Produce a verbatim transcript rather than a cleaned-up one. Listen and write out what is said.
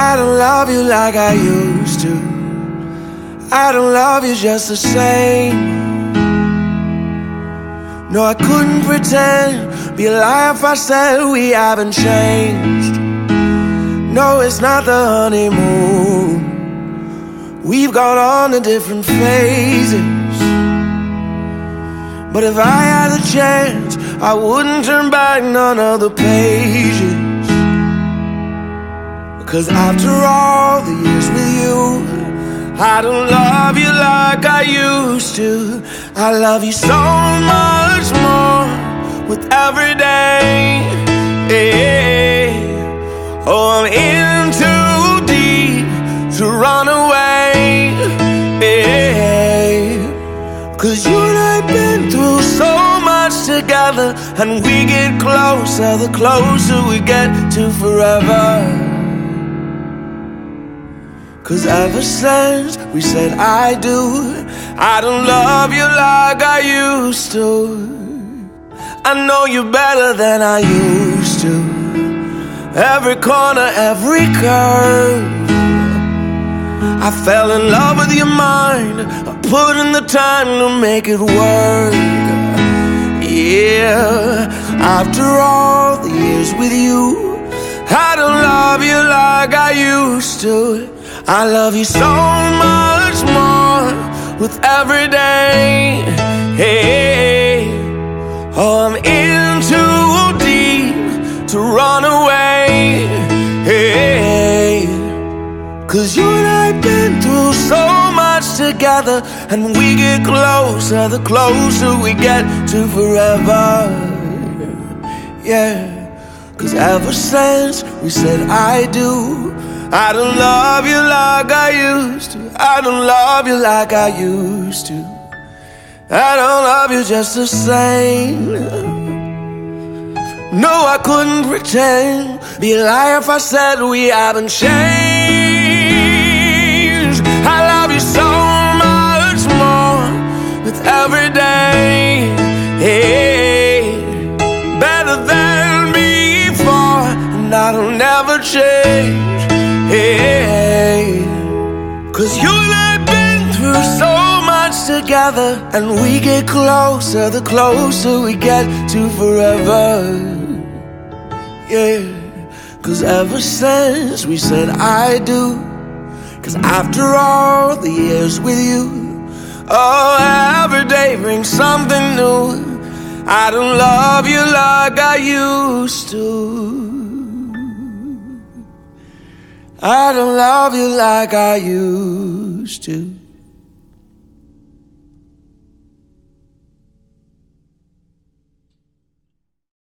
I don't love you like I used to. I don't love you just the same. No, I couldn't pretend, be a liar if I said we haven't changed. No, it's not the honeymoon, we've gone on to different phases. But if I had the chance, I wouldn't turn back none of the pages. Because after all the years with you, I don't love you like I used to. I love you so much more with every day. Yeah. Oh, I'm in too deep to run away. Yeah. Cause you and I been through so much together, and we get closer the closer we get to forever. Cause ever since we said I do, I don't love you like I used to. I know you better than I used to. Every corner, every curve, I fell in love with your mind. I put in the time to make it work. Yeah, after all the years with you, I don't love you like I used to. I love you so much more with every day. Hey, oh, I'm in too deep to run away. Hey, cause you and I been through so much together, and we get closer the closer we get to forever. Yeah, cause ever since we said I do, I don't love you like I used to. I don't love you like I used to. I don't love you just the same. No, I couldn't pretend, be a liar if I said we haven't changed. I love you so much more with every day. Hey, better than before, and I don't never change. Hey, cause you and I been through so much together, and we get closer the closer we get to forever. Yeah, cause ever since we said I do, cause after all the years with you, oh, every day brings something new. I don't love you like I used to. I don't love you like I used to.